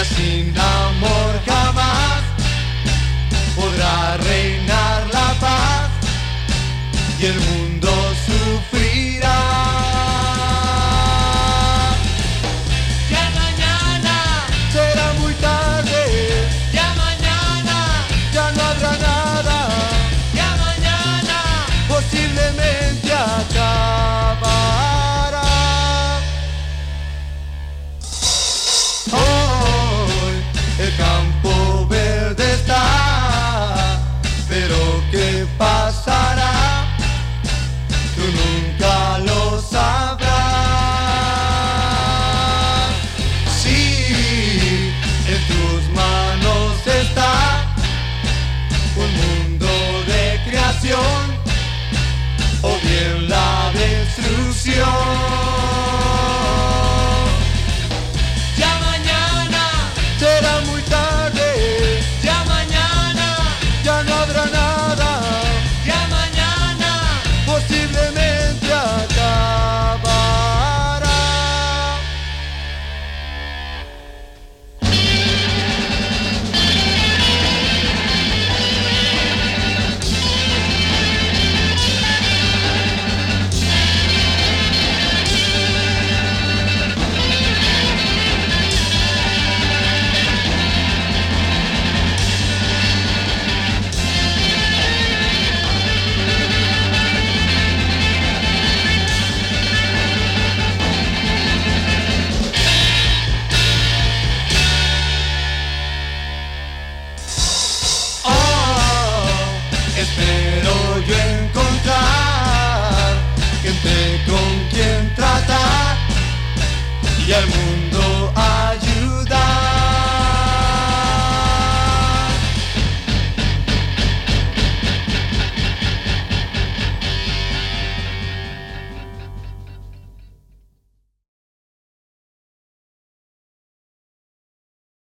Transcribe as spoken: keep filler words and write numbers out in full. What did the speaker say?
sin amor jamás podrá reinar la paz y el mundo sufrirá. Ya mañana Será muy tarde, Ya mañana ya no habrá nada, Ya mañana posiblemente acabará. Hoy el campo verde está, pero ¿qué pasará? Tú nunca lo sabrás. Si en tus manos está un mundo de creación o bien la destrucción. Ya mañana Será muy tarde, Ya mañana ya no habrá nada, Ya mañana posiblemente acabará. Oh, espero yo encontrar gente con quien tratar y al mundo